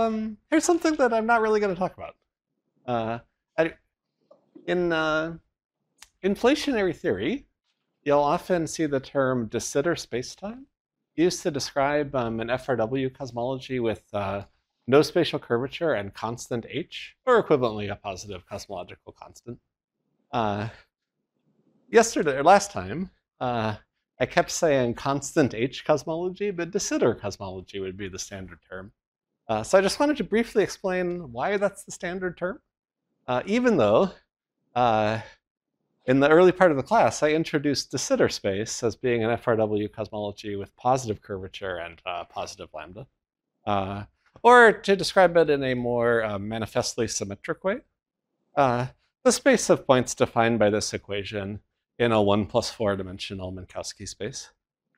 here's something that I'm not really going to talk about. Uh, in inflationary theory, you'll often see the term de Sitter spacetime used to describe an FRW cosmology with no spatial curvature and constant h, or equivalently a positive cosmological constant. Yesterday or last time, I kept saying constant h cosmology, but de Sitter cosmology would be the standard term. So I just wanted to briefly explain why that's the standard term, even though in the early part of the class, I introduced de Sitter space as being an FRW cosmology with positive curvature and positive lambda. Or to describe it in a more manifestly symmetric way, the space of points defined by this equation in a 1+4 dimensional Minkowski space.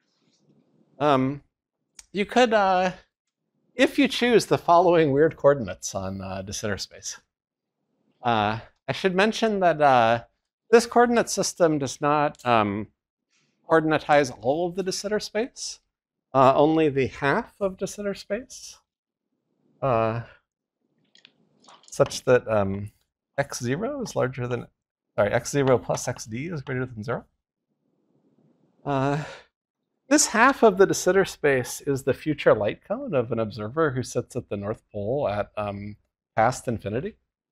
You could, if you choose the following weird coordinates on de Sitter space. I should mention that this coordinate system does not coordinatize all of the de Sitter space, only the half of de Sitter space, such that x0 is larger than, sorry, x0 plus xd is greater than 0. This half of the de Sitter space is the future light cone of an observer who sits at the North Pole at past infinity.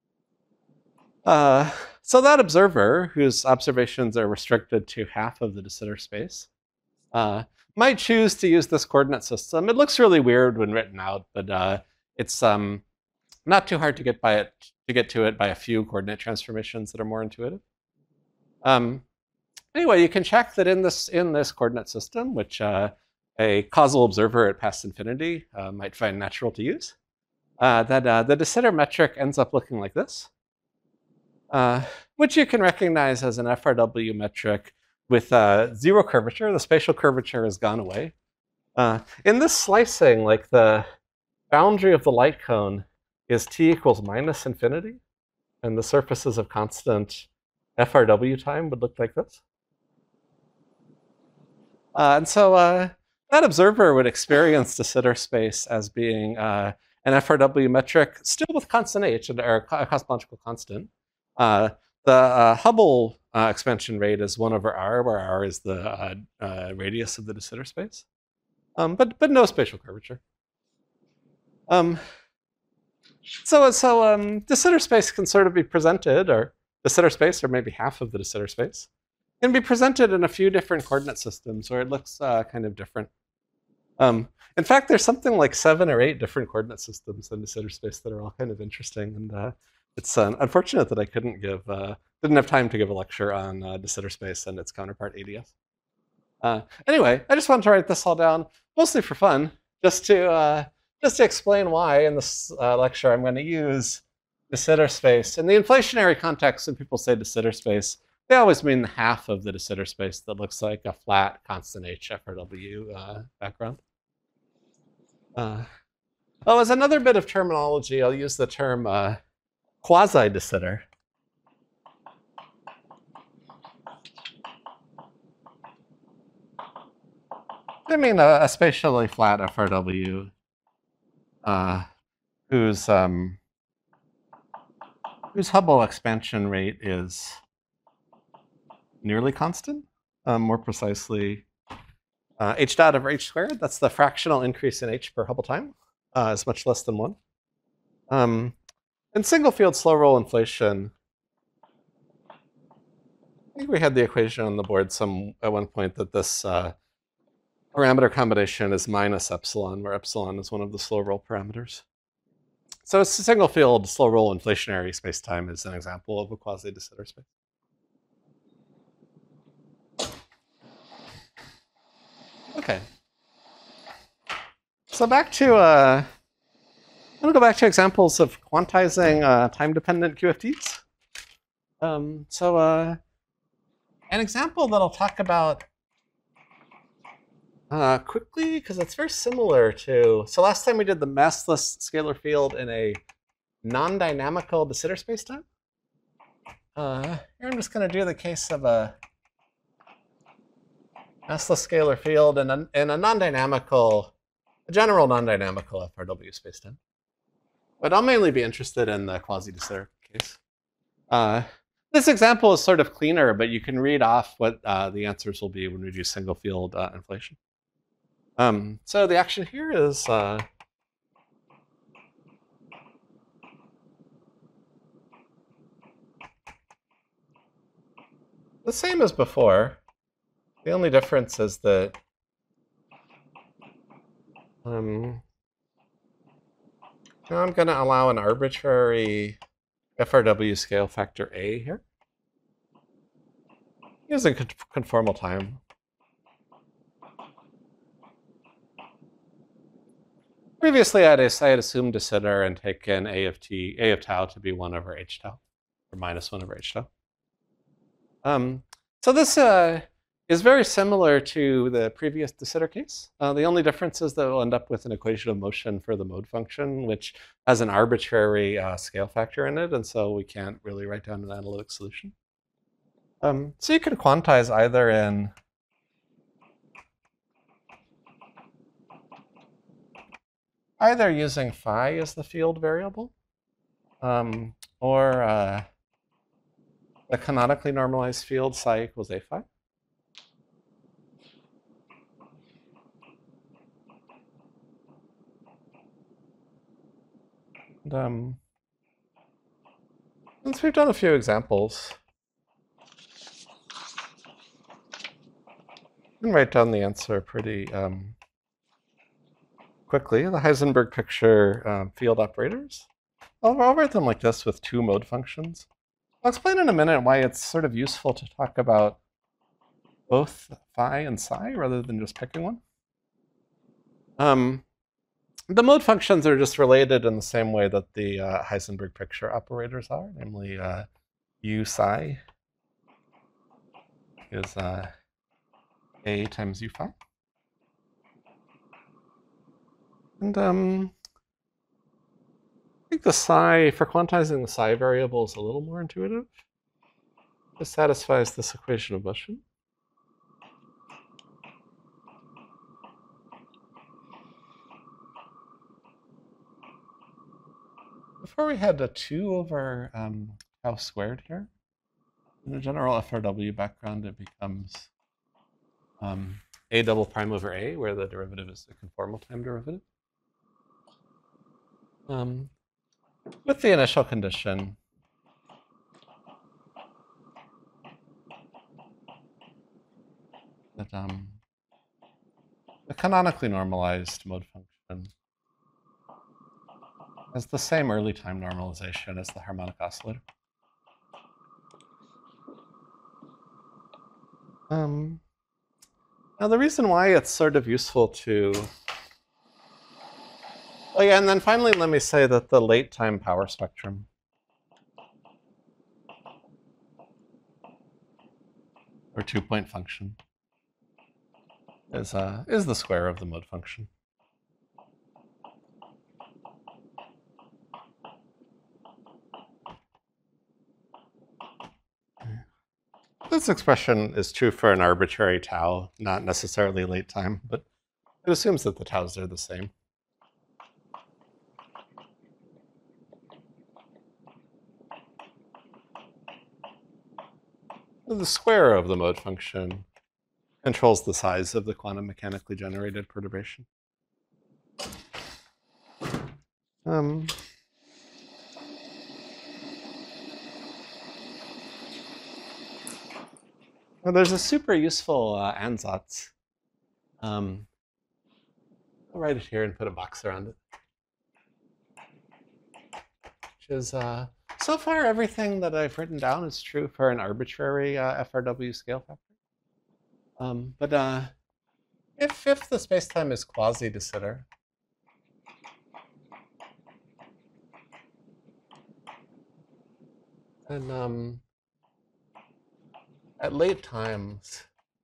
So that observer, whose observations are restricted to half of the de Sitter space, might choose to use this coordinate system. It looks really weird when written out, but it's not too hard to get to it by a few coordinate transformations that are more intuitive. Anyway, you can check that in this coordinate system, which a causal observer at past infinity might find natural to use, that the de Sitter metric ends up looking like this. Which you can recognize as an FRW metric with zero curvature. The spatial curvature has gone away. In this slicing, like the boundary of the light cone is t equals minus infinity, and the surfaces of constant FRW time would look like this. And so that observer would experience de Sitter space as being an FRW metric, still with constant h, or a cosmological constant. The Hubble expansion rate is 1/r, where r is the radius of the de Sitter space, but no spatial curvature. So de Sitter space can sort of be presented, or de Sitter space, or maybe half of the de Sitter space, can be presented in a few different coordinate systems where it looks kind of different. In fact, there's something like 7 or 8 different coordinate systems in de Sitter space that are all kind of interesting, and it's unfortunate that I didn't have time to give a lecture on de Sitter space and its counterpart ADS. Anyway, I just wanted to write this all down, mostly for fun, just to explain why in this lecture I'm going to use de Sitter space. In the inflationary context, when people say de Sitter space, they always mean the half of the de Sitter space that looks like a flat constant h FRW background. As another bit of terminology, I'll use the term quasi de Sitter. I mean a spatially flat FRW whose Hubble expansion rate is nearly constant, more precisely h dot over h squared. That's the fractional increase in h per Hubble time, is much less than 1. In single field slow roll inflation, I think we had the equation on the board at one point that this parameter combination is minus epsilon, where epsilon is one of the slow roll parameters. So it's a single field slow roll inflationary spacetime is an example of a quasi de Sitter space. Okay. So I'm going to go back to examples of quantizing time-dependent QFTs. An example that I'll talk about quickly, because it's very similar to, so last time we did the massless scalar field in a non-dynamical de Sitter spacetime. Here I'm just going to do the case of a massless scalar field in a non-dynamical, a general non-dynamical FRW spacetime. But I'll mainly be interested in the quasi-de Sitter case. This example is sort of cleaner, but you can read off what the answers will be when we do single field inflation. So the action here is the same as before. The only difference is that now I'm going to allow an arbitrary FRW scale factor A here using conformal time. Previously, I had assumed de Sitter and taken A of tau to be 1 over h tau, or minus 1 over h tau. So this is very similar to the previous de Sitter case. The only difference is that we'll end up with an equation of motion for the mode function, which has an arbitrary scale factor in it, and so we can't really write down an analytic solution. So you can quantize either in using phi as the field variable, or the canonically normalized field psi equals a phi. And since we've done a few examples, I can write down the answer pretty quickly. The Heisenberg picture field operators. I'll write them like this with 2 mode functions. I'll explain in a minute why it's sort of useful to talk about both phi and psi rather than just picking one. The mode functions are just related in the same way that the Heisenberg picture operators are, namely u psi is a times u phi. And I think the psi, for quantizing the psi variable, is a little more intuitive. This satisfies this equation of motion. Before we had a 2 over tau squared here. In a general FRW background, it becomes a double prime over a, where the derivative is the conformal time derivative. With the initial condition that the canonically normalized mode function has the same early time normalization as the harmonic oscillator. Now the reason why it's sort of useful to... Oh yeah, and then finally let me say that the late time power spectrum or 2-point function is the square of the mode function. This expression is true for an arbitrary tau, not necessarily late time, but it assumes that the taus are the same. The square of the mode function controls the size of the quantum mechanically generated perturbation. Well, there's a super useful ansatz. I'll write it here and put a box around it. Which is, so far everything that I've written down is true for an arbitrary FRW scale factor. But if the spacetime is quasi-de Sitter, then at late times,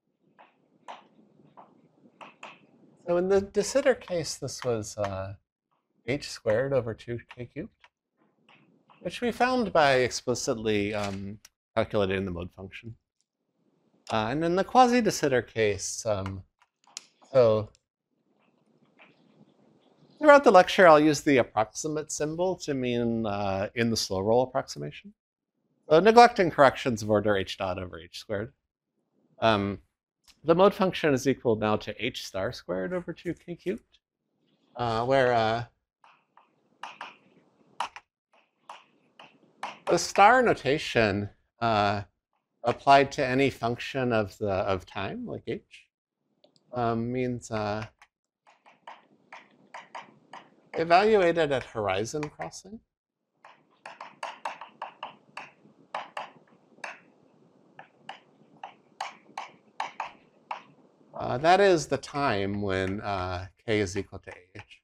so in the de Sitter case, this was h squared over 2k cubed, which we found by explicitly calculating the mode function. And in the quasi-de Sitter case, so Throughout the lecture, I'll use the approximate symbol to mean in the slow roll approximation. So neglecting corrections of order h dot over h squared. The mode function is equal now to h star squared over 2k cubed, where the star notation applied to any function of time, like h, means evaluated at horizon crossing. That is the time when k is equal to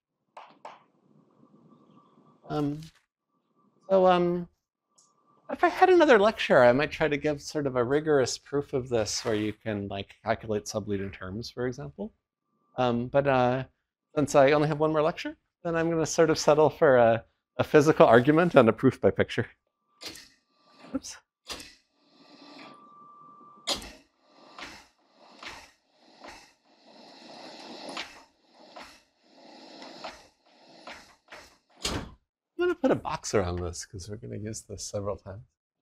ah. If I had another lecture, I might try to give sort of a rigorous proof of this where you can like calculate subleading terms, for example. But since I only have one more lecture, then I'm going to sort of settle for a physical argument and a proof by picture. Oops. I'm going to put a box around this because we're going to use this several times.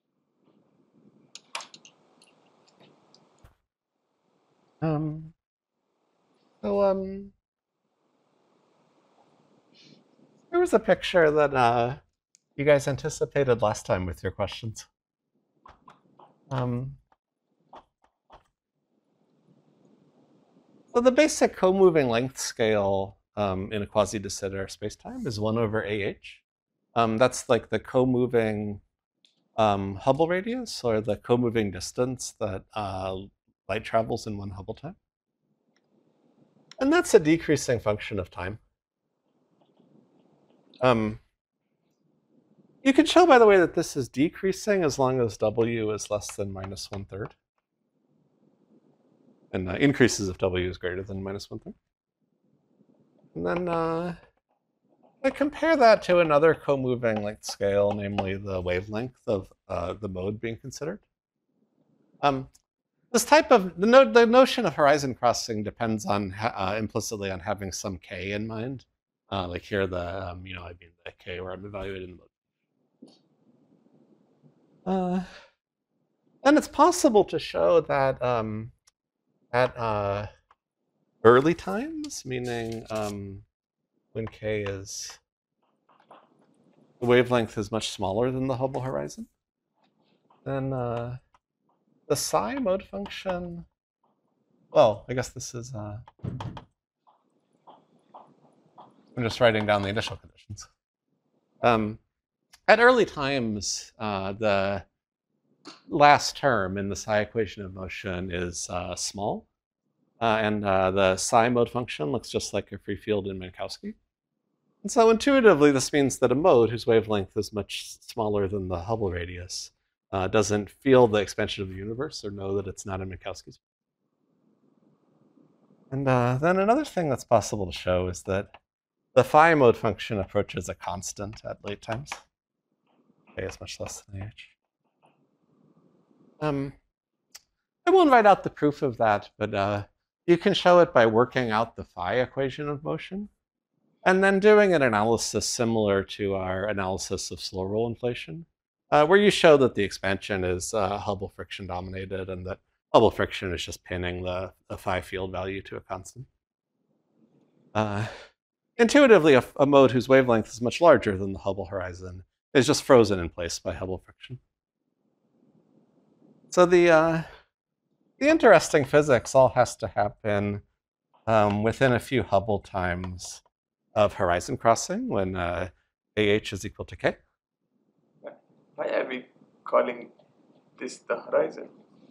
There was a picture that you guys anticipated last time with your questions. So the basic co-moving length scale in a quasi-de Sitter spacetime is 1 over ah. That's like the co-moving Hubble radius, or the co-moving distance that light travels in one Hubble time. And that's a decreasing function of time. You can show, by the way, that this is decreasing as long as w is less than minus 1/3. And increases if w is greater than minus 1/3. And then I compare that to another co-moving length scale, namely the wavelength of the mode being considered. This type of, the notion of horizon crossing depends on implicitly on having some k in mind. Like here, I mean the k where I'm evaluating the mode. Then it's possible to show that at early times, meaning when k is, the wavelength is much smaller than the Hubble horizon, then the psi mode function, well, I guess this is, I'm just writing down the initial conditions. At early times, the last term in the psi equation of motion is small. And the psi mode function looks just like a free field in Minkowski. And so intuitively, this means that a mode whose wavelength is much smaller than the Hubble radius doesn't feel the expansion of the universe or know that it's not in Minkowski's. And then another thing that's possible to show is that the phi mode function approaches a constant at late times. K is much less than ah. I won't write out the proof of that, but you can show it by working out the phi equation of motion, and then doing an analysis similar to our analysis of slow roll inflation, where you show that the expansion is Hubble friction dominated, and that Hubble friction is just pinning the phi field value to a constant. Intuitively, a mode whose wavelength is much larger than the Hubble horizon is just frozen in place by Hubble friction. So the interesting physics all has to happen within a few Hubble times of horizon crossing when ah is equal to k. Why are we calling this the horizon?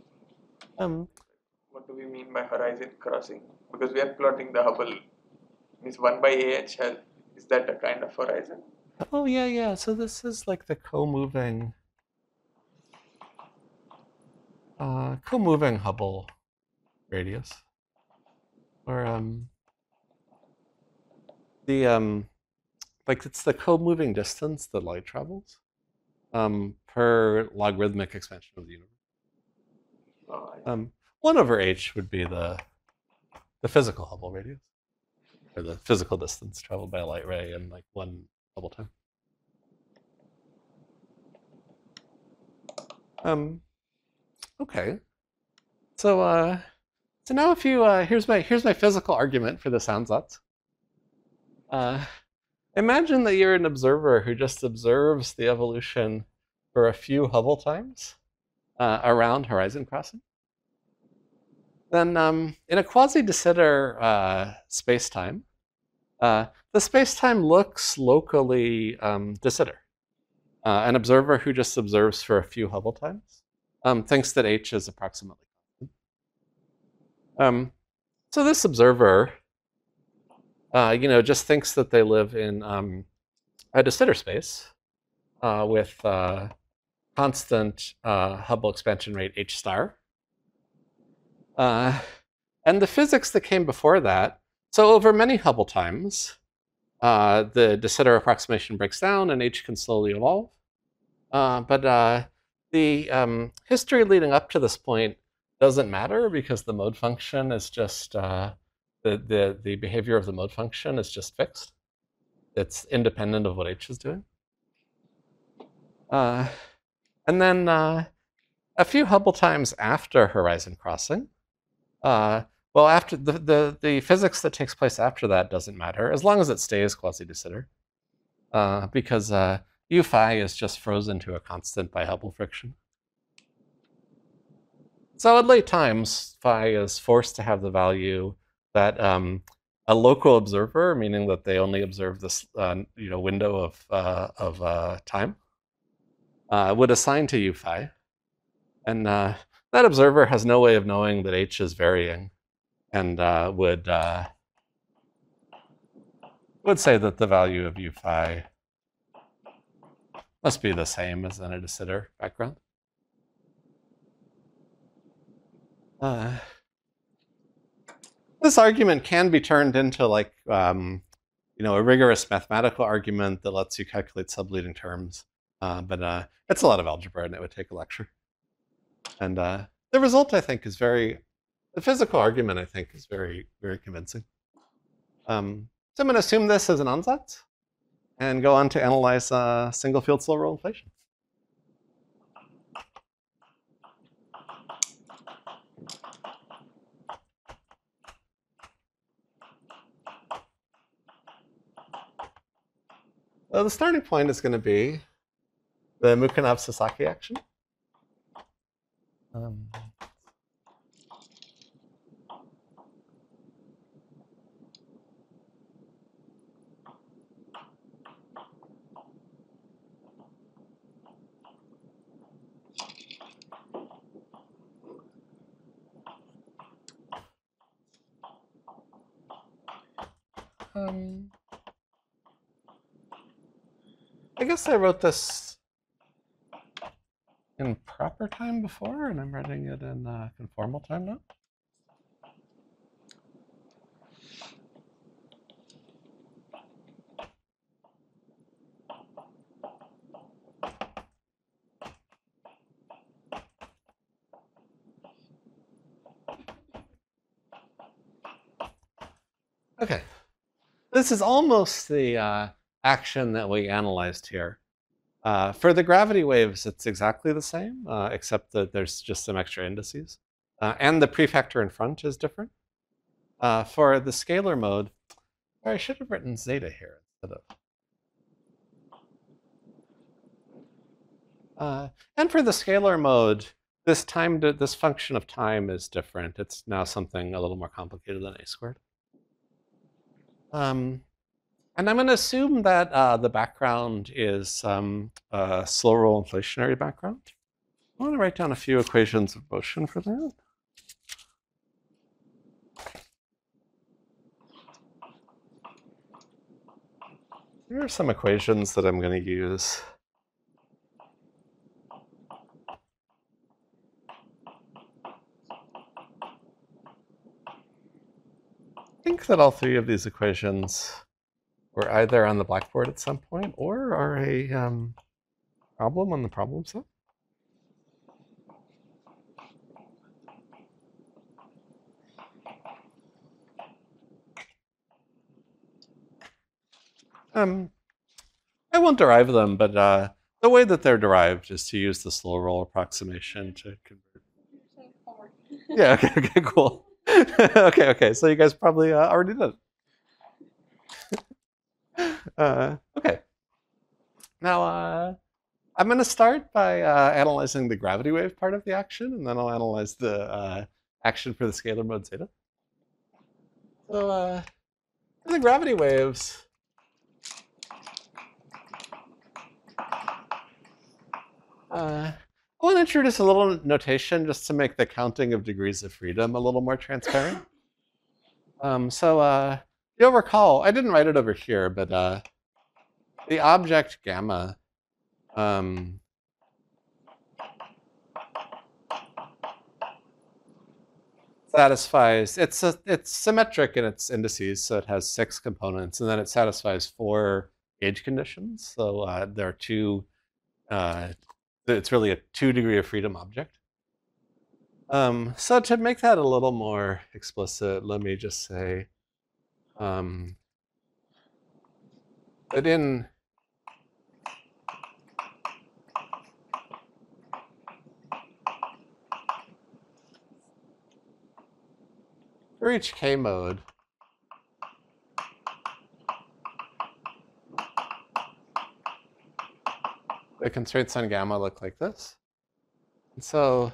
What do we mean by horizon crossing? Because we are plotting the Hubble. Means 1 by ah. Is that a kind of horizon? Oh, yeah. So this is like the co-moving Hubble radius, or like it's the co-moving distance that light travels per logarithmic expansion of the universe. 1 over h would be the physical Hubble radius. or the physical distance traveled by a light ray in like one Hubble time. Okay. So now if you here's my physical argument for this ansatz. Imagine that you're an observer who just observes the evolution for a few Hubble times around horizon crossing. Then in a quasi-de Sitter space-time, the space-time looks locally de Sitter. An observer who just observes for a few Hubble times thinks that h is approximately constant. So this observer, just thinks that they live in a de Sitter space with constant Hubble expansion rate h star. And the physics that came before that, so over many Hubble times, the de Sitter approximation breaks down and h can slowly evolve. But the history leading up to this point doesn't matter because the mode function is just, the behavior of the mode function is just fixed. It's independent of what h is doing. And then a few Hubble times after horizon crossing, well, after the physics that takes place after that doesn't matter as long as it stays quasi-de Sitter, because u phi is just frozen to a constant by Hubble friction. So at late times, phi is forced to have the value that a local observer, meaning that they only observe this window of time, would assign to u phi, and that observer has no way of knowing that h is varying, and would say that the value of u phi must be the same as in a de Sitter background. This argument can be turned into like a rigorous mathematical argument that lets you calculate subleading terms, but it's a lot of algebra and it would take a lecture. And the result, I think, is the physical argument, I think, is very, very convincing. So I'm going to assume this as an ansatz and go on to analyze single field slow roll inflation. So the starting point is going to be the Mukhanov-Sasaki action. I guess I wrote this in proper time before, and I'm writing it in conformal time now. Okay, this is almost the action that we analyzed here. For the gravity waves, it's exactly the same, except that there's just some extra indices. And the prefactor in front is different. For the scalar mode, I should have written zeta here instead of. And for the scalar mode, this function of time is different. It's now something a little more complicated than a squared. And I'm going to assume that the background is some slow roll inflationary background. I want to write down a few equations of motion for that. Here are some equations that I'm going to use. I think that all three of these equations were either on the blackboard at some point or are a problem on the problem set. I won't derive them, but the way that they're derived is to use the slow roll approximation to convert. Yeah, okay, cool. Okay, so you guys probably already did it. Okay. Now, I'm going to start by analyzing the gravity wave part of the action, and then I'll analyze the action for the scalar mode zeta. So, for the gravity waves, I want to introduce a little notation just to make the counting of degrees of freedom a little more transparent. You'll recall, I didn't write it over here, but the object gamma satisfies, it's symmetric in its indices, so it has 6 components, and then it satisfies 4 gauge conditions. So there are 2, it's really a 2-degree of freedom object. So to make that a little more explicit, let me just say that in for each K mode, the constraints on gamma look like this. And so,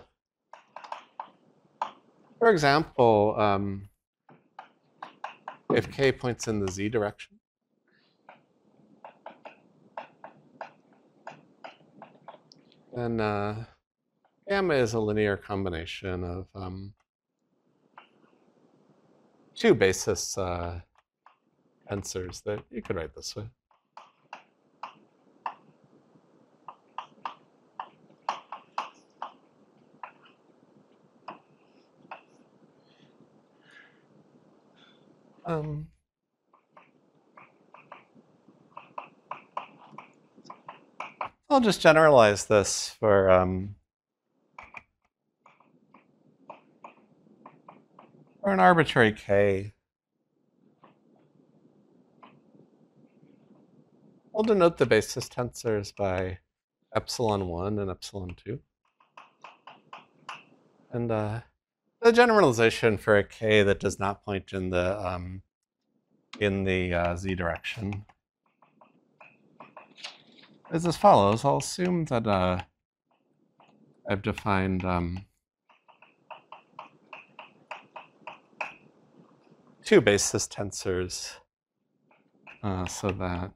for example, if K points in the Z direction, then gamma is a linear combination of 2 basis tensors that you could write this way. I'll just generalize this for an arbitrary K. We'll denote the basis tensors by epsilon1 and epsilon2. And the generalization for a K that does not point in the Z direction is as follows. I'll assume that I've defined 2 basis tensors so that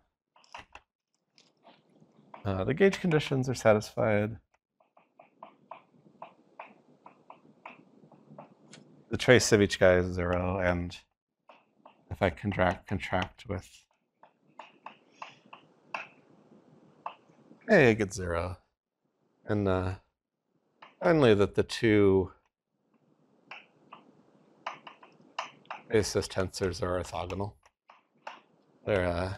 the gauge conditions are satisfied. The trace of each guy is 0, and if I contract with A, I get 0. And finally, that the 2 basis tensors are orthogonal. They're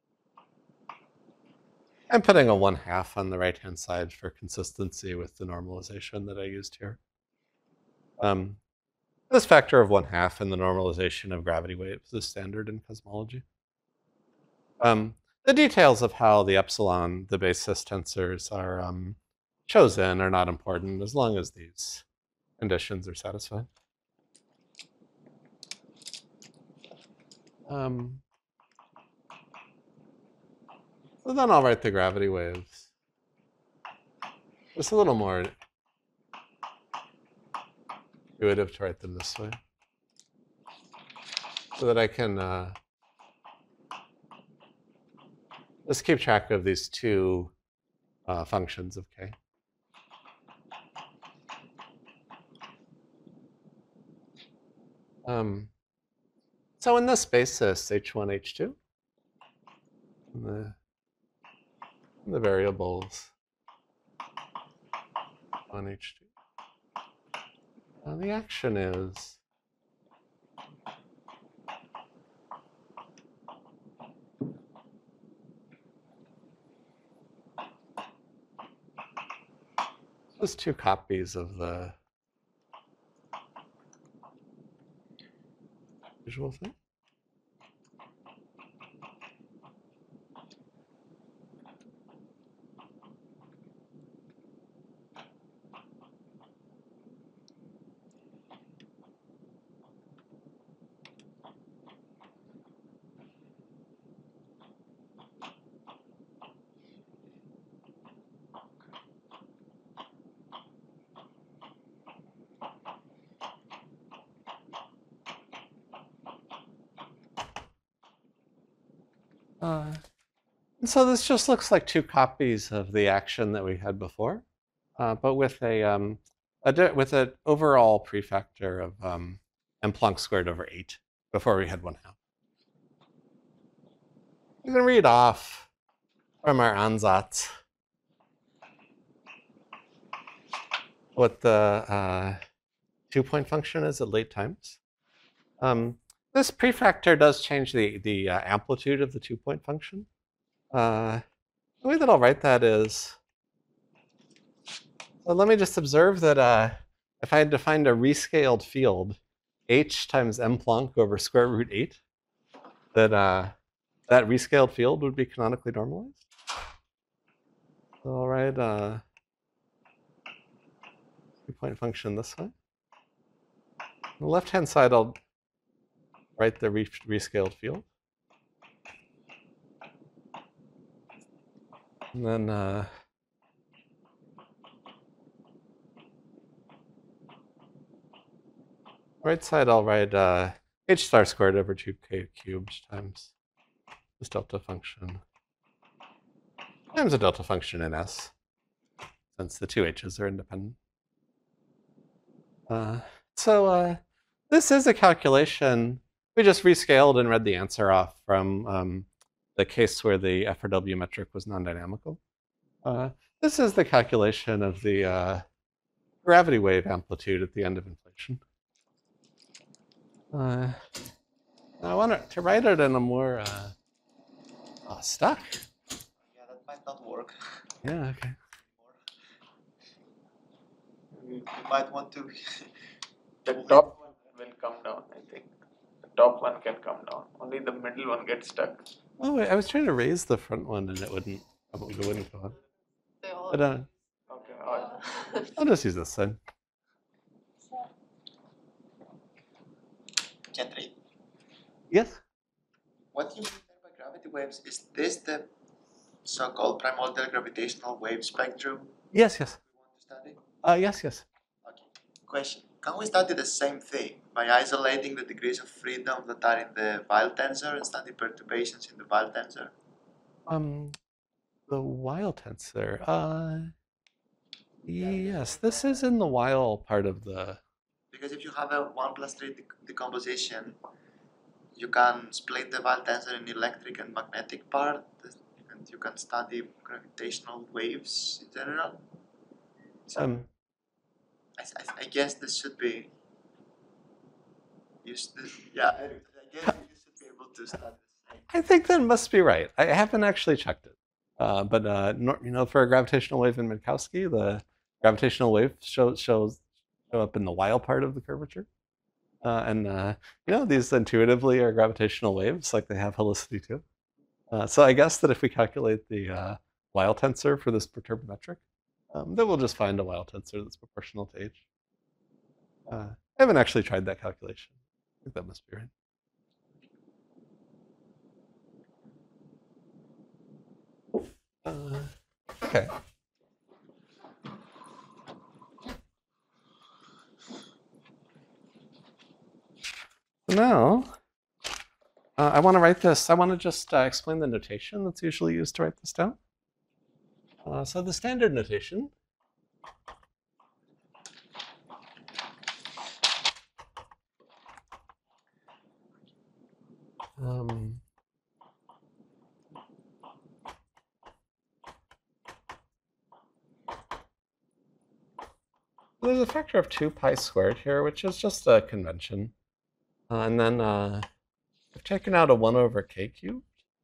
I'm putting a 1/2 on the right-hand side for consistency with the normalization that I used here. This factor of 1/2 in the normalization of gravity waves is standard in cosmology. The details of how the epsilon, the basis tensors, are chosen are not important as long as these conditions are satisfied. So then I'll write the gravity waves. It's a little more intuitive to write them this way, so that I can just keep track of these 2 functions of K. So in this basis, H1, H2, the variables on H2, the action is just 2 copies of the visual thing. And so this just looks like two copies of the action that we had before, but with with an overall prefactor of m Planck squared over 8. Before we had 1/2. We can read off from our ansatz what the 2-point function is at late times. This prefactor does change the amplitude of the 2-point function. The way that I'll write that is, well, let me just observe that if I had defined a rescaled field, h times m Planck over square root 8, that that rescaled field would be canonically normalized. So I'll write a 2-point function this way. On the left-hand side, I'll write the rescaled field. And then right side, I'll write h star squared over 2k cubed times this delta function times a delta function in S, since the two h's are independent. So this is a calculation. We just rescaled and read the answer off from the case where the F or W metric was non-dynamical. This is the calculation of the gravity wave amplitude at the end of inflation. I want to write it in a more stuck. Yeah, that might not work. Yeah, okay. You might want to. The top one will come down, I think. The top one can come down. Only the middle one gets stuck. Oh, wait, I was trying to raise the front one and it wouldn't go on. But Okay. I'll just use this side. Gentry, Yes? what you mean by gravity waves? Is this the so-called primordial gravitational wave spectrum Yes, yes. we want to study? Yes, yes. Okay. Question. Can we study the same thing by isolating the degrees of freedom that are in the Weyl tensor and study perturbations in the Weyl tensor? The Weyl tensor. Yes, this is in the Weyl part of the. Because if you have a 1+3 decomposition, you can split the Weyl tensor in electric and magnetic part, and you can study gravitational waves in general. So I guess this should be used. Yeah, I guess you should be able to study this. I think that must be right. I haven't actually checked it, but for a gravitational wave in Minkowski, the gravitational wave show up in the Weyl part of the curvature, and these intuitively are gravitational waves, like they have helicity too. So I guess that if we calculate the Weyl tensor for this perturbed metric, then we'll just find a Weyl tensor that's proportional to h. I haven't actually tried that calculation. I think that must be right. Okay. So now, I want to write this. I want to just explain the notation that's usually used to write this down. So the standard notation there's a factor of 2 pi squared here, which is just a convention. And then I've taken out a 1 over k cubed.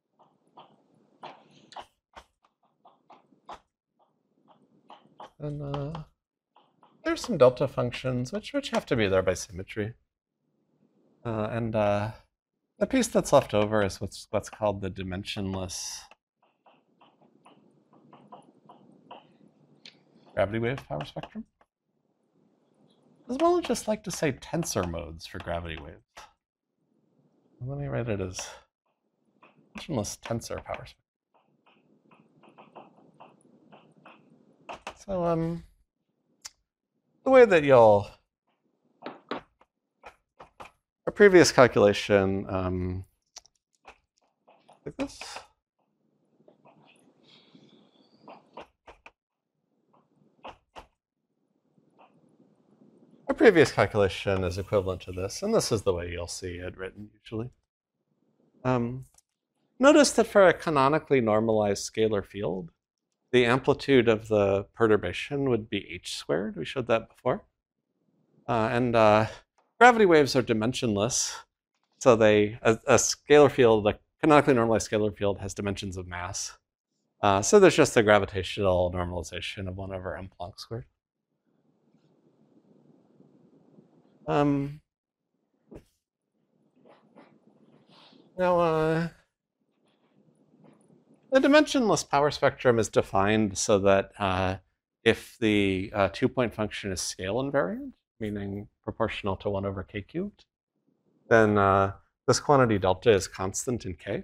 And there's some delta functions, which have to be there by symmetry. And the piece that's left over is what's called the dimensionless gravity wave power spectrum. As well as just like to say tensor modes for gravity waves. Let me write it as dimensionless tensor power spectrum. So the way that you'll a previous calculation like this. previous calculation is equivalent to this, and this is the way you'll see it written usually. Notice that for a canonically normalized scalar field, the amplitude of the perturbation would be h squared. We showed that before. And gravity waves are dimensionless, so a scalar field, a canonically normalized scalar field, has dimensions of mass. So there's just a gravitational normalization of 1 over m Planck squared. Now, the dimensionless power spectrum is defined so that if the 2-point function is scale invariant, meaning proportional to 1 over k cubed, then this quantity delta is constant in k.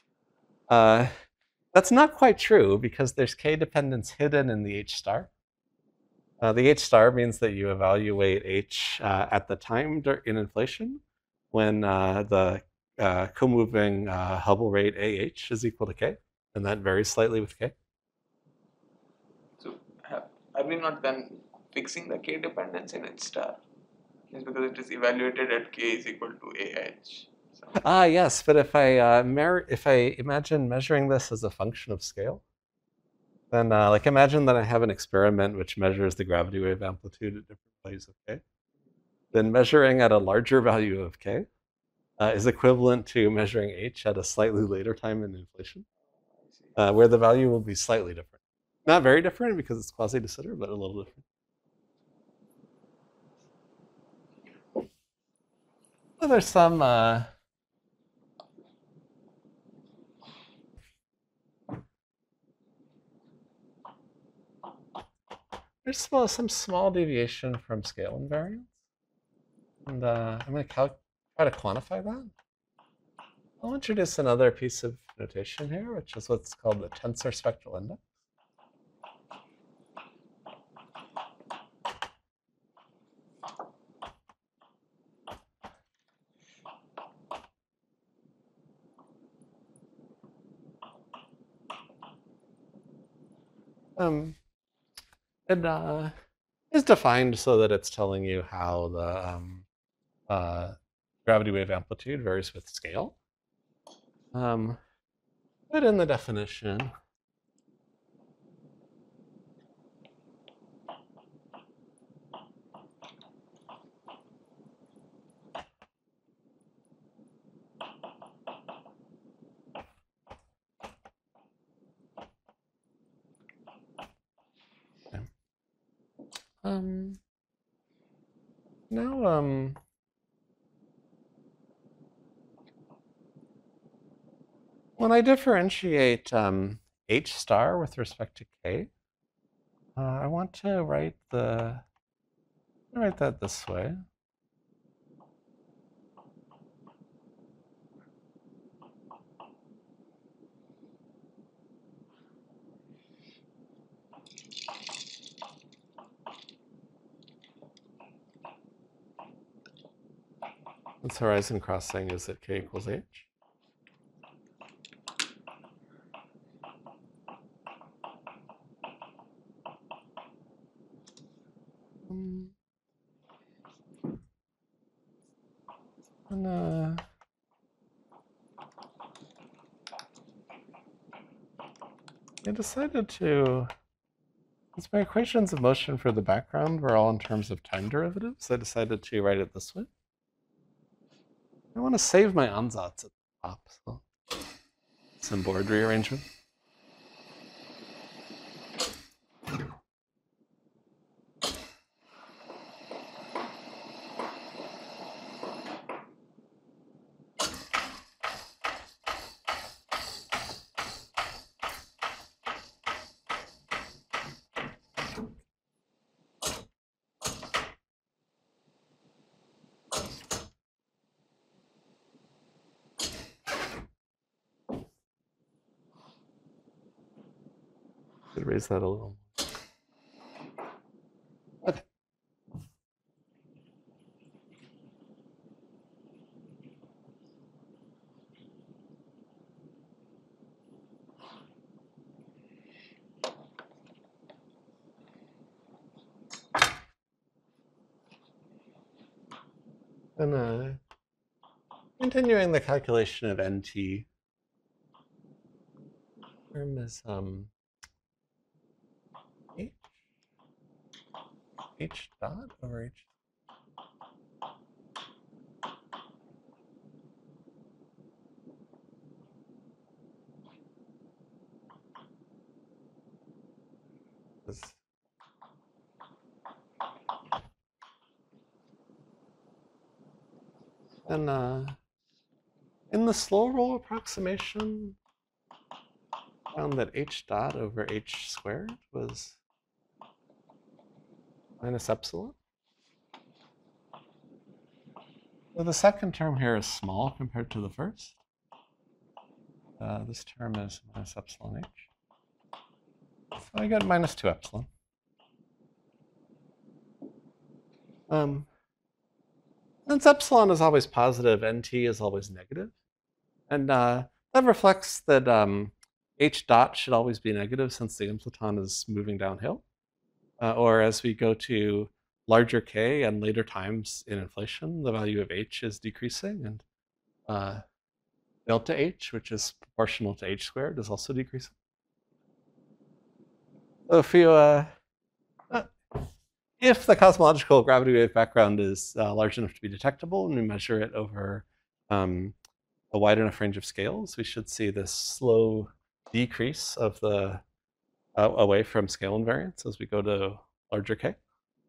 That's not quite true because there's k dependence hidden in the h star. The h star means that you evaluate h at the time in inflation when the co-moving Hubble rate ah is equal to k, and that varies slightly with k. So are we not then fixing the k dependence in h star? It's because it is evaluated at k is equal to ah. So. Yes, but if I imagine measuring this as a function of scale, then like imagine that I have an experiment which measures the gravity wave amplitude at different values of k. Then measuring at a larger value of k is equivalent to measuring h at a slightly later time in inflation, where the value will be slightly different. Not very different because it's quasi-de Sitter, but a little different. So there's some some small deviation from scale invariance, and I'm going to try to quantify that. I'll introduce another piece of notation here, which is what's called the tensor spectral index. It is defined so that it's telling you how the gravity wave amplitude varies with scale. But in the definition, now when I differentiate h star with respect to k, I want to write that this way. Its horizon crossing is at k equals h. And I decided to, since my equations of motion for the background were all in terms of time derivatives, I decided to write it this way. I want to save my ansatz at the top, so some board rearrangement. Could raise that a little. Okay. And continuing the calculation of NT, term is H dot over H. And in the slow roll approximation, found that H dot over H squared was minus epsilon. So the second term here is small compared to the first. This term is minus epsilon H. So I get minus 2 epsilon. Since epsilon is always positive, NT is always negative. And that reflects that H dot should always be negative since the inflaton is moving downhill. Or as we go to larger k and later times in inflation, the value of H is decreasing, and delta H, which is proportional to H squared, is also decreasing. So if the cosmological gravity wave background is large enough to be detectable, and we measure it over a wide enough range of scales, we should see this slow decrease of the away from scale invariance as we go to larger k.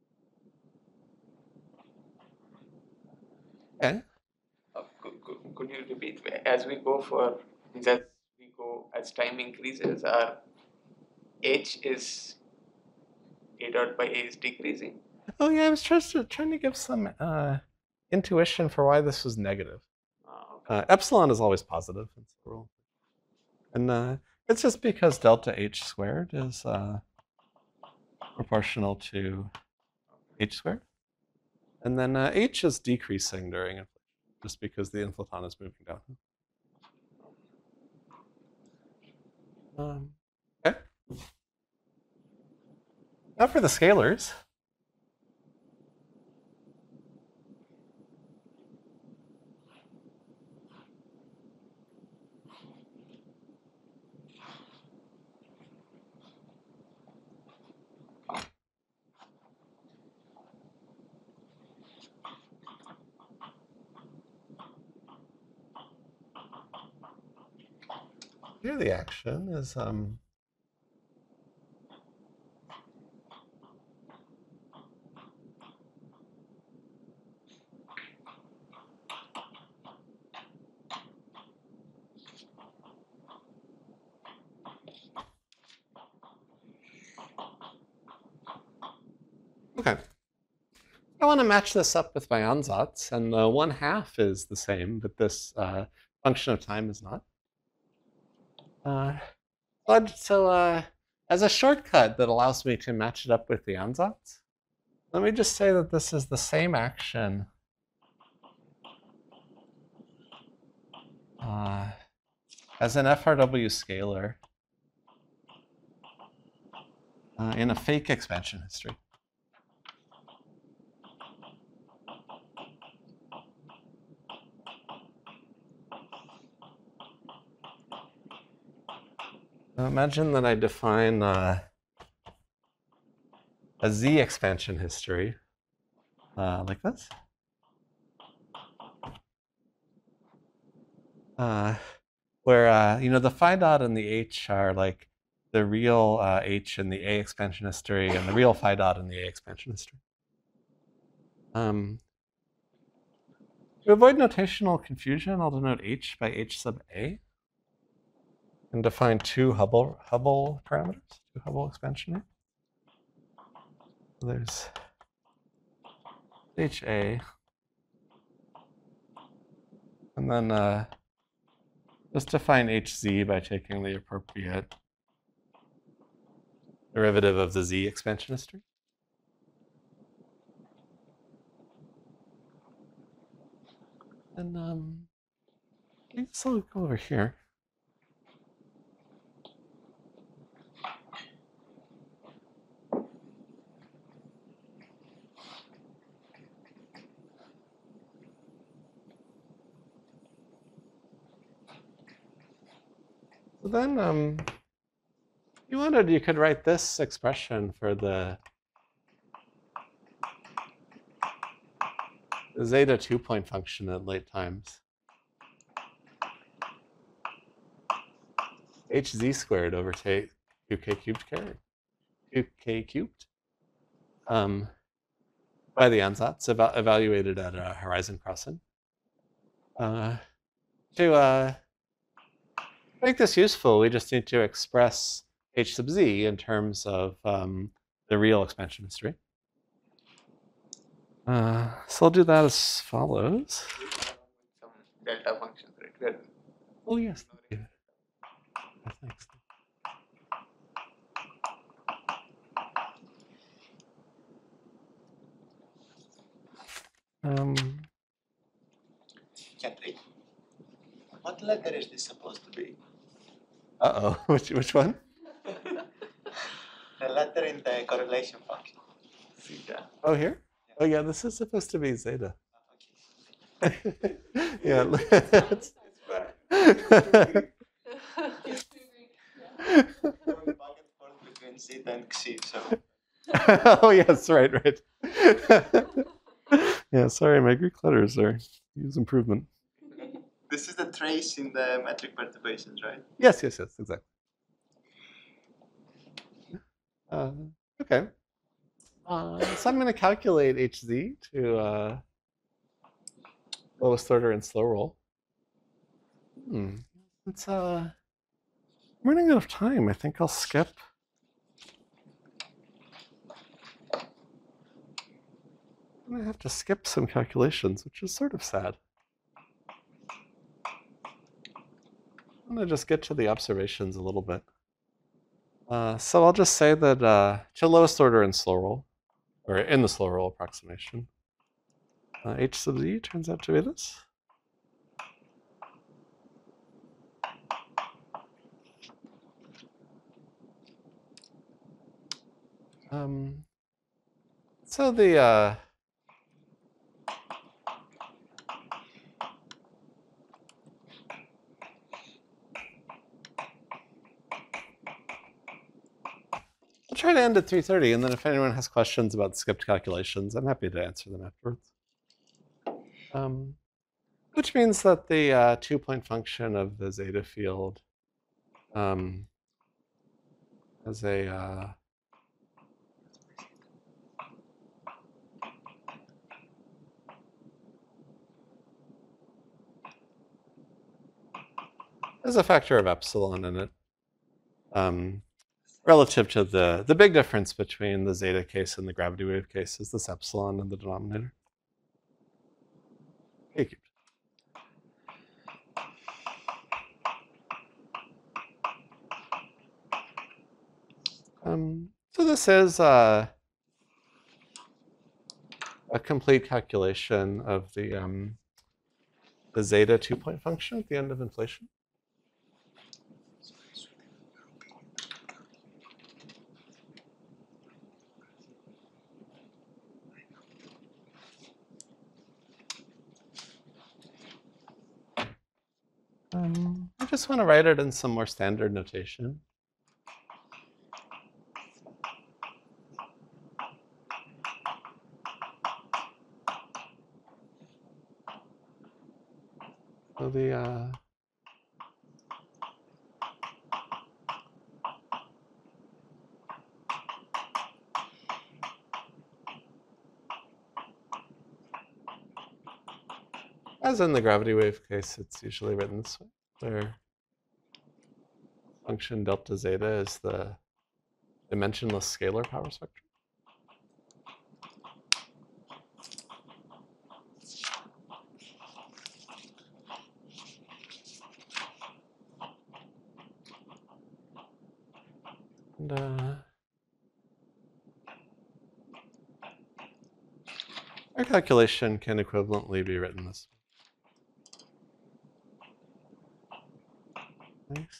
Okay. Could you repeat as we go as time increases, our H is A dot by A is decreasing? Oh yeah, I was trying to give some intuition for why this was negative. Okay. Epsilon is always positive in this rule. And it's just because delta H squared is proportional to H squared. And then H is decreasing during inflation, just because the inflaton is moving down. Okay. Now for the scalars. Here the action is okay. I want to match this up with my ansatz, and the 1/2 is the same, but this function of time is not. So as a shortcut that allows me to match it up with the ansatz, let me just say that this is the same action as an FRW scalar in a fake expansion history. Imagine that I define a Z expansion history like this. Where the phi dot and the H are like the real H in the A expansion history and the real phi dot in the A expansion history. To avoid notational confusion, I'll denote H by H sub A and define two Hubble parameters, two Hubble expansion rates. So there's HA, and then just define HZ by taking the appropriate derivative of the Z expansion history. And I guess I'll go over here. So then, if you wanted, you could write this expression for the zeta 2-point function at late times. Hz squared over qk cubed carry. Qk cubed. By the ansatz, evaluated at a horizon crossing. To make this useful, we just need to express h sub z in terms of the real expansion history. So I'll do that as follows. Some delta functions, right? We are Oh, yes. Thank you. Thanks. Kendrick, what letter is this supposed to be? Uh-oh. Which one? The letter in the correlation function. theta. Oh, here? Oh, yeah, this is supposed to be zeta. Okay. Yeah. It's bad. Going back and forth between zeta and xi, so Oh, yes, right. Yeah, sorry, my Greek letters use improvement. this is the trace in the metric perturbations, right? Yes, exactly. Okay. So I'm going to calculate hz to lowest order and slow roll. It's I'm running out of time. I think I'll skip. I'm going to have to skip some calculations, which is sort of sad. I'm going to just get to the observations a little bit. So I'll just say that to lowest order and slow roll, or in the slow roll approximation, h sub z turns out to be this. So the I'll try to end at 3:30, and then if anyone has questions about skipped calculations, I'm happy to answer them afterwards. Which means that the 2-point function of the zeta field has a there's a factor of epsilon in it, relative to the big difference between the zeta case and the gravity wave case is this epsilon in the denominator. K cubed. So this is a complete calculation of the zeta 2-point function at the end of inflation. I just want to write it in some more standard notation. So the as in the gravity wave case, it's usually written this way, where function delta zeta is the dimensionless scalar power spectrum. And our calculation can equivalently be written this way. Nice.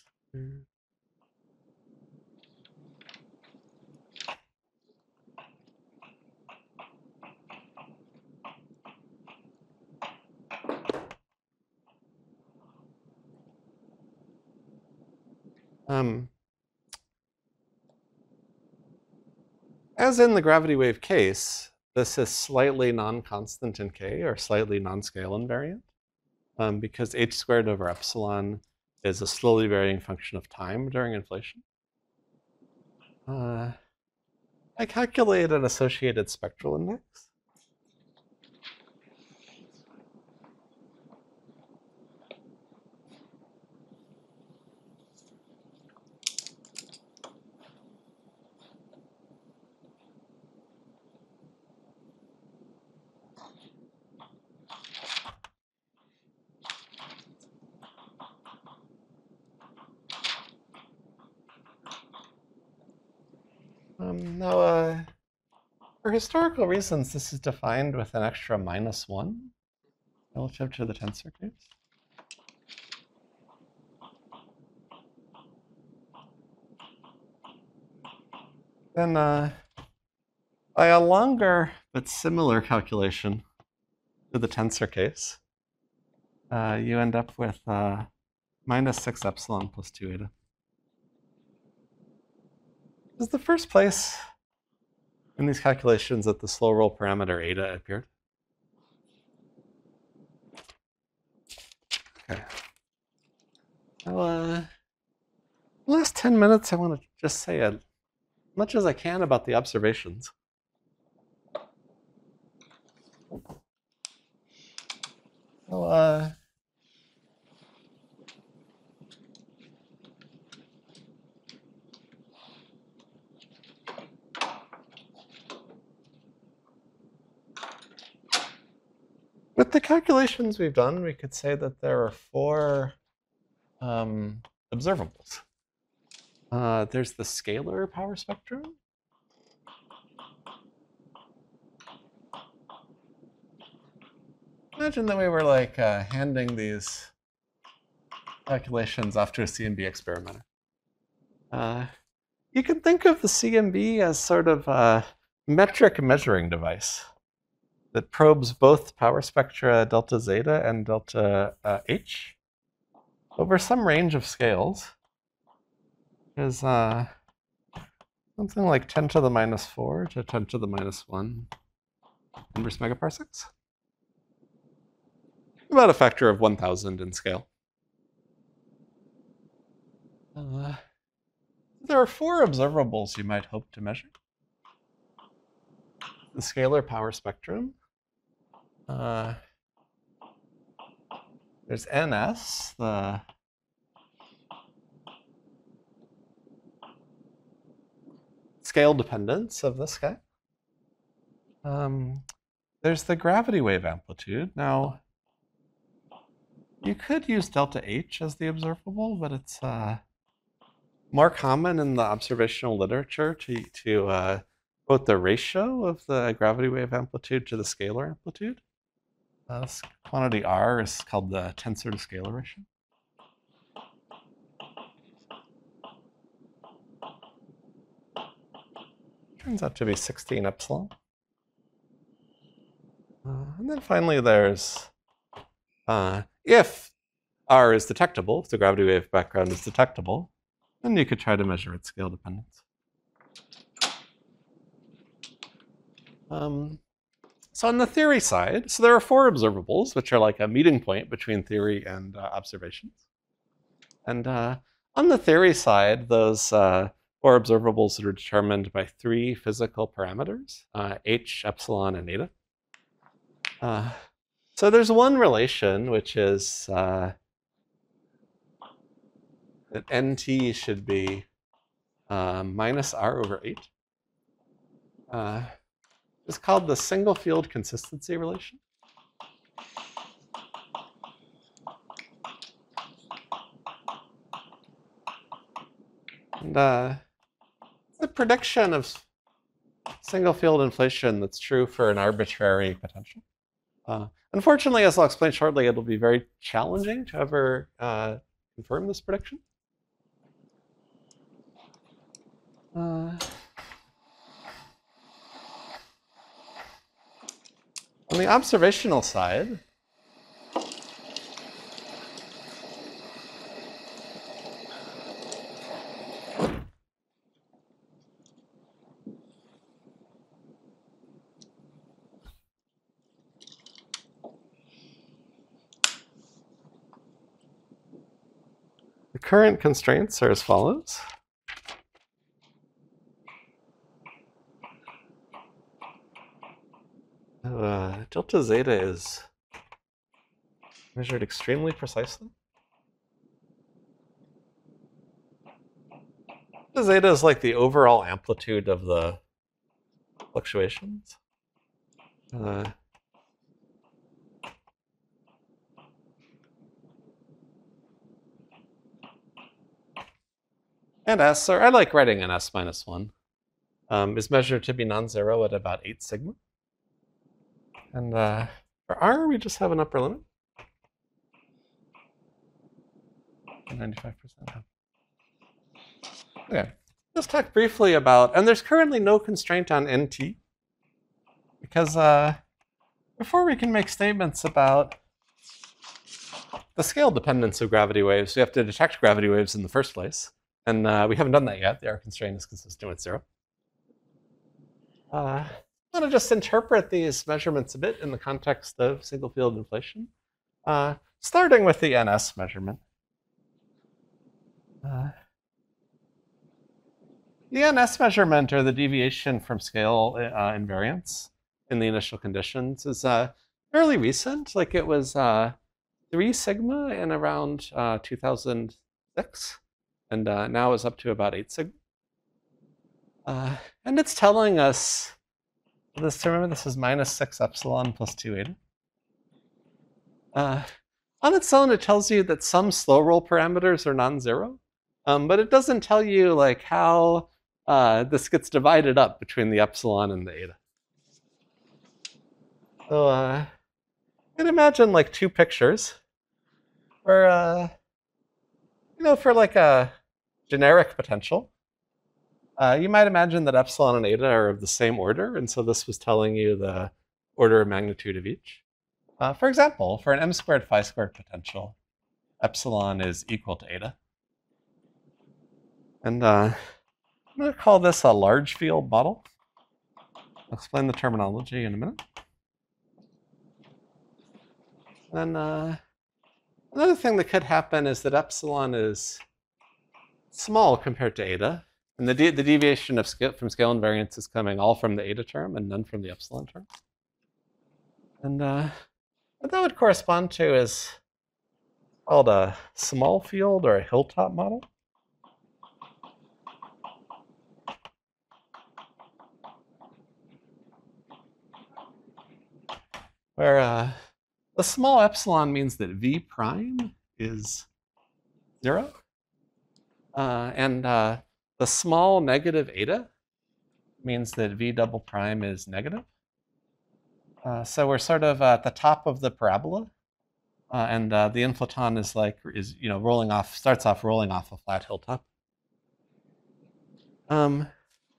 As in the gravity wave case, this is slightly non-constant in k, or slightly non-scale invariant, because h squared over epsilon is a slowly varying function of time during inflation. I calculate an associated spectral index. Now, for historical reasons, this is defined with an extra -1 relative to the tensor case. Then, by a longer but similar calculation to the tensor case, you end up with -6 epsilon plus 2 eta. This is the first place in these calculations that the slow roll parameter eta appeared. Okay. Now, the last 10 minutes, I want to just say as much as I can about the observations. So, with the calculations we've done, we could say that there are 4 observables. There's the scalar power spectrum. Imagine that we were like handing these calculations off to a CMB experimenter. You can think of the CMB as sort of a metric measuring device that probes both power spectra delta zeta and delta H over some range of scales. Is something like 10 to the -4 to 10 to the -1 inverse megaparsecs. About a factor of 1,000 in scale. There are 4 observables you might hope to measure. The scalar power spectrum. There's NS, the scale dependence of this guy. There's the gravity wave amplitude. Now, you could use delta H as the observable, but it's more common in the observational literature to quote the ratio of the gravity wave amplitude to the scalar amplitude. This quantity R is called the tensor to scalar ratio. Turns out to be 16 epsilon. And then finally there's, if R is detectable, if the gravity wave background is detectable, then you could try to measure its scale dependence. So on the theory side, so there are 4 observables, which are like a meeting point between theory and observations. And on the theory side, those 4 observables are determined by 3 physical parameters, H, epsilon, and eta. So there's one relation, which is that NT should be minus R over 8. It's called the single field consistency relation. And the prediction of single field inflation that's true for an arbitrary potential. Unfortunately, as I'll explain shortly, it'll be very challenging to ever confirm this prediction. On the observational side, current constraints are as follows. Delta zeta is measured extremely precisely. Delta zeta is like the overall amplitude of the fluctuations. And S, or I like writing an S minus 1, is measured to be non-zero at about 8 sigma. And for R, we just have an upper limit. 95%. Okay, let's talk briefly about, and there's currently no constraint on NT, because before we can make statements about the scale dependence of gravity waves, we have to detect gravity waves in the first place. And we haven't done that yet. The R constraint is consistent with 0. I want to just interpret these measurements a bit in the context of single field inflation, starting with the NS measurement. The NS measurement, or the deviation from scale invariance in the initial conditions, is fairly recent. Like it was 3 sigma in around 2006. And now is up to about 8 sigma. And it's telling us, remember this is minus 6 epsilon plus 2 eta. On its own, it tells you that some slow roll parameters are non-zero, but it doesn't tell you like how this gets divided up between the epsilon and the eta. So you can imagine like 2 pictures where for like a generic potential, you might imagine that epsilon and eta are of the same order, and so this was telling you the order of magnitude of each. For example, for an m squared phi squared potential, epsilon is equal to eta. And I'm going to call this a large field model. I'll explain the terminology in a minute. And another thing that could happen is that epsilon is small compared to eta, and the deviation of from scale invariance is coming all from the eta term and none from the epsilon term. And what that would correspond to is called a small field or a hilltop model. Where the small epsilon means that V prime is 0. And the small negative eta means that V double prime is negative. So we're sort of at the top of the parabola. And the inflaton is rolling off, starts off rolling off a flat hilltop. Now,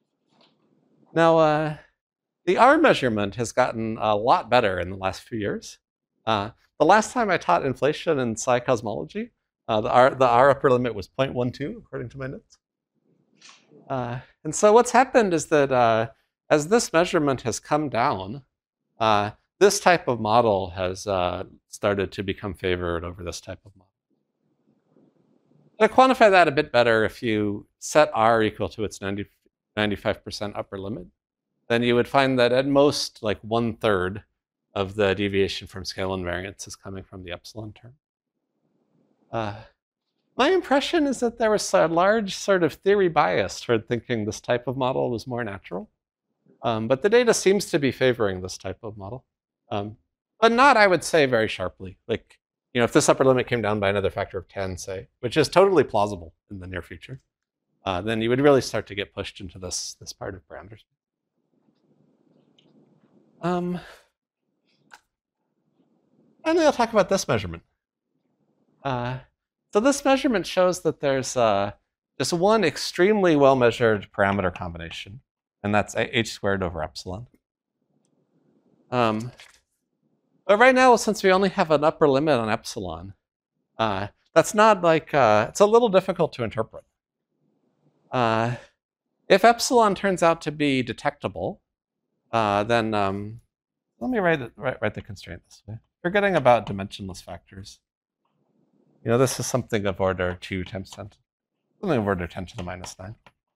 the R measurement has gotten a lot better in the last few years. The last time I taught inflation in psi cosmology, the R upper limit was 0.12, according to my notes. And so what's happened is that as this measurement has come down, this type of model has started to become favored over this type of model. To quantify that a bit better, if you set R equal to its 95% upper limit, then you would find that at most like 1/3 of the deviation from scale invariance is coming from the epsilon term. My impression is that there was a large sort of theory bias toward thinking this type of model was more natural. But the data seems to be favoring this type of model. But not, I would say, very sharply. Like, if this upper limit came down by another factor of 10, say, which is totally plausible in the near future, then you would really start to get pushed into this part of parameters. Finally, I'll talk about this measurement. So this measurement shows that there's just one extremely well-measured parameter combination, and that's h squared over epsilon. But right now, since we only have an upper limit on epsilon, that's not like, it's a little difficult to interpret. If epsilon turns out to be detectable, then let me write the constraint this way. Forgetting about dimensionless factors. this is something of order 2 times 10, something of order 10 to the minus 9.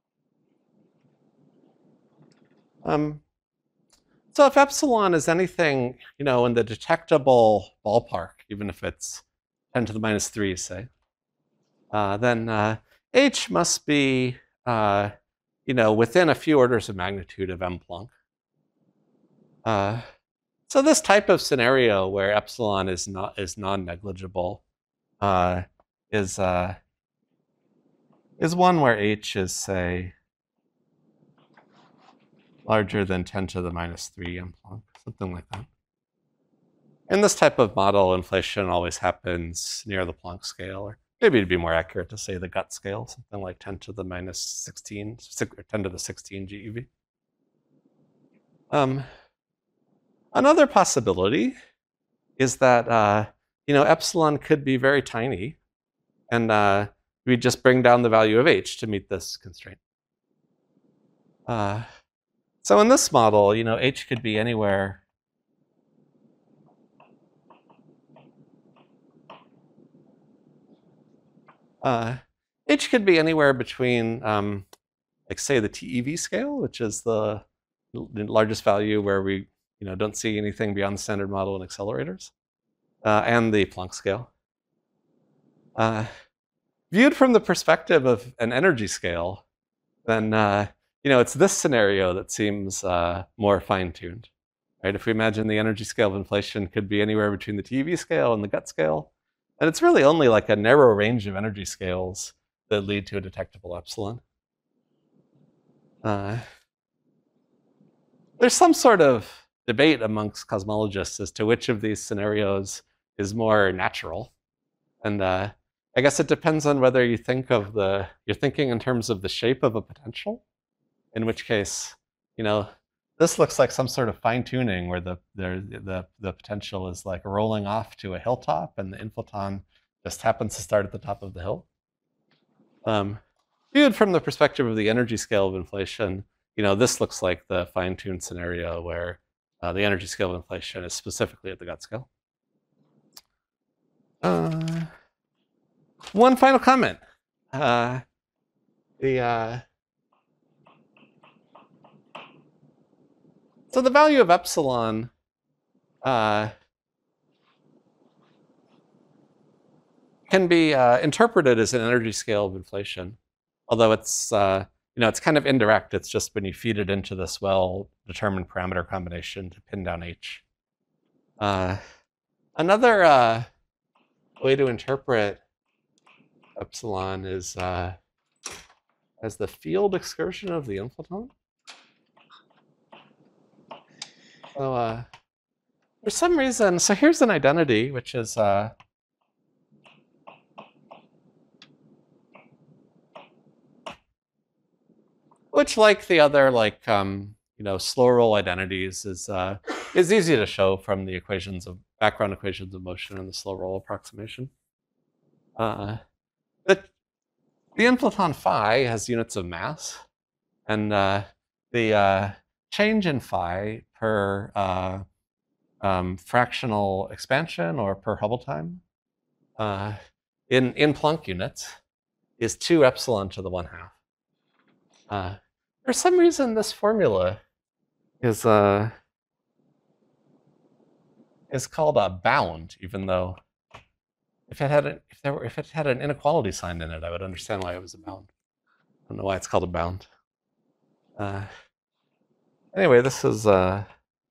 So if epsilon is anything, in the detectable ballpark, even if it's 10 to the minus 3, say, then h must be, within a few orders of magnitude of m Planck. So this type of scenario where epsilon is non-negligible is one where h is, say, larger than 10 to the minus 3 m Planck, something like that. In this type of model, inflation always happens near the Planck scale, or maybe it'd be more accurate to say the gut scale, something like 10 to the minus 16, or 10 to the 16 GeV. Another possibility is that, epsilon could be very tiny, and we just bring down the value of h to meet this constraint. So in this model, h could be anywhere h could be anywhere between, like, say, the TeV scale, which is the largest value where we don't see anything beyond the standard model and accelerators, and the Planck scale. Viewed from the perspective of an energy scale, then it's this scenario that seems more fine-tuned, right? If we imagine the energy scale of inflation could be anywhere between the TeV scale and the gut scale, and it's really only like a narrow range of energy scales that lead to a detectable epsilon. There's some sort of debate amongst cosmologists as to which of these scenarios is more natural, and I guess it depends on whether you think of you're thinking in terms of the shape of a potential, in which case, this looks like some sort of fine-tuning where the potential is like rolling off to a hilltop, and the inflaton just happens to start at the top of the hill. Viewed from the perspective of the energy scale of inflation, this looks like the fine-tuned scenario where the energy scale of inflation is specifically at the gut scale. One final comment. So the value of epsilon can be interpreted as an energy scale of inflation, although it's it's kind of indirect. It's just when you feed it into this well-determined parameter combination to pin down h. Another way to interpret epsilon is as the field excursion of the inflaton. So for some reason, so here's an identity, which is which, like the other, slow roll identities, is easy to show from the background equations of motion and the slow roll approximation. But the inflaton phi has units of mass, and the change in phi per fractional expansion or per Hubble time in Planck units is 2 epsilon to the 1/2. For some reason, this formula is called a bound, even though if it had an inequality sign in it, I would understand why it was a bound. I don't know why it's called a bound. Anyway, this is I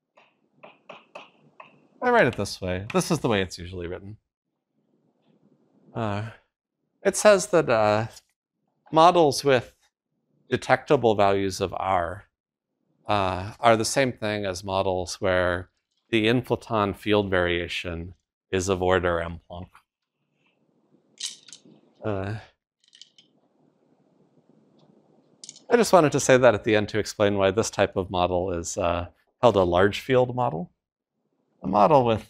write it this way. This is the way it's usually written. It says that models with detectable values of R are the same thing as models where the inflaton field variation is of order m Planck. I just wanted to say that at the end to explain why this type of model is called a large field model. A model with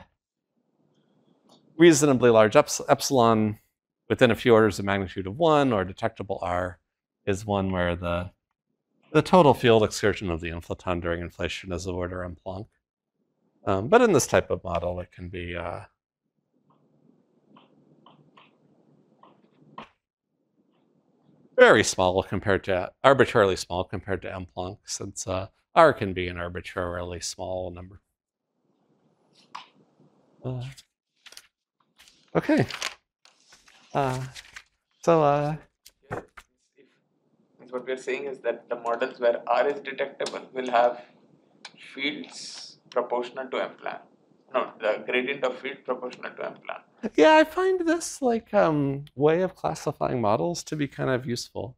reasonably large epsilon within a few orders of magnitude of 1 or detectable R is one where the total field excursion of the inflaton during inflation is of order m Planck. But in this type of model, it can be very small compared to, arbitrarily small compared to M-Planck, since R can be an arbitrarily small number. Okay. So what we're saying is that the models where R is detectable will have fields proportional to M-plan. No, the gradient of field proportional to M-plan. yeah, I find this like way of classifying models to be kind of useful.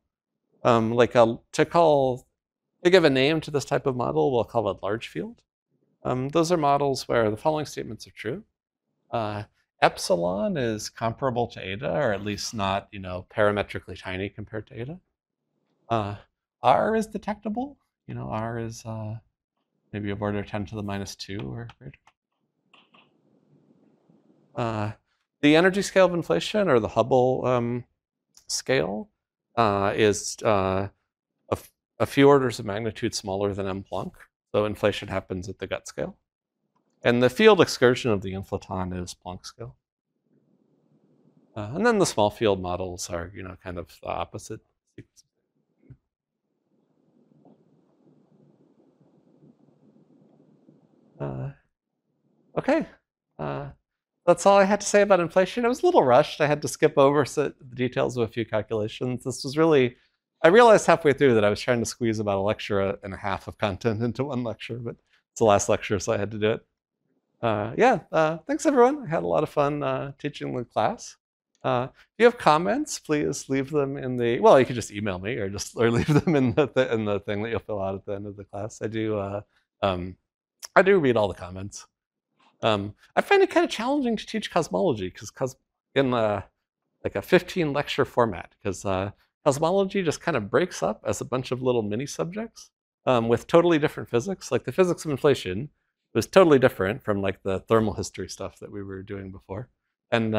To give a name to this type of model, we'll call it large field. Those are models where the following statements are true. Epsilon is comparable to eta, or at least not, parametrically tiny compared to eta. R is detectable. R is maybe of order 10 to the minus 2 or greater. The energy scale of inflation, or the Hubble scale, is a few orders of magnitude smaller than M-Planck. So inflation happens at the gut scale. And the field excursion of the inflaton is Planck scale. And then the small field models are, kind of the opposite. Okay. That's all I had to say about inflation. It was a little rushed. I had to skip over the details of a few calculations. This was really, I realized halfway through that I was trying to squeeze about a lecture and a half of content into one lecture, but it's the last lecture, so I had to do it. Thanks everyone. I had a lot of fun teaching the class. If you have comments, please leave them in the, well, you can just email me or leave them in the thing that you'll fill out at the end of the class. I do read all the comments. I find it kind of challenging to teach cosmology because in like a 15 lecture format, because cosmology just kind of breaks up as a bunch of little mini subjects with totally different physics. Like the physics of inflation was totally different from like the thermal history stuff that we were doing before. And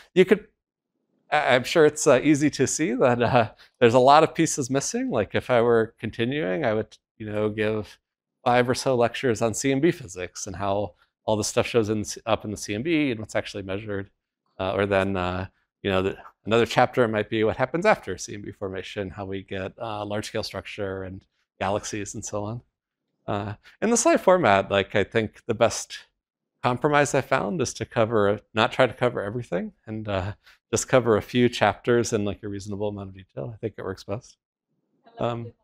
I'm sure it's easy to see that there's a lot of pieces missing. Like if I were continuing, I would, give 5 or so lectures on CMB physics and how all this stuff shows up in the CMB and what's actually measured. Or then, another chapter might be what happens after CMB formation, how we get large scale structure and galaxies and so on. In the slide format, like I think the best compromise I found is to not try to cover everything and just cover a few chapters in like a reasonable amount of detail. I think it works best.